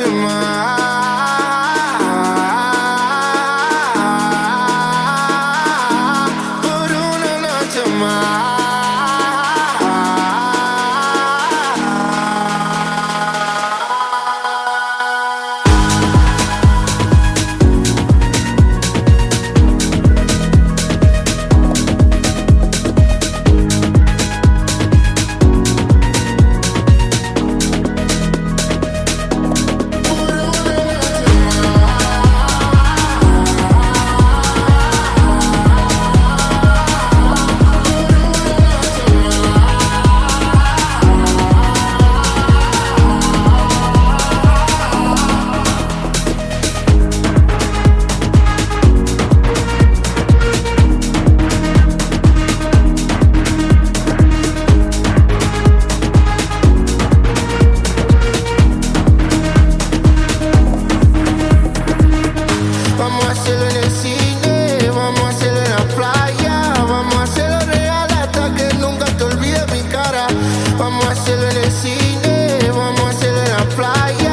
noche más, por una noche más. Vamos a hacerlo en el cine, vamos a hacerlo en la playa, vamos a hacerlo real hasta que nunca te olvides mi cara. Vamos a hacerlo en el cine, vamos a hacerlo en la playa.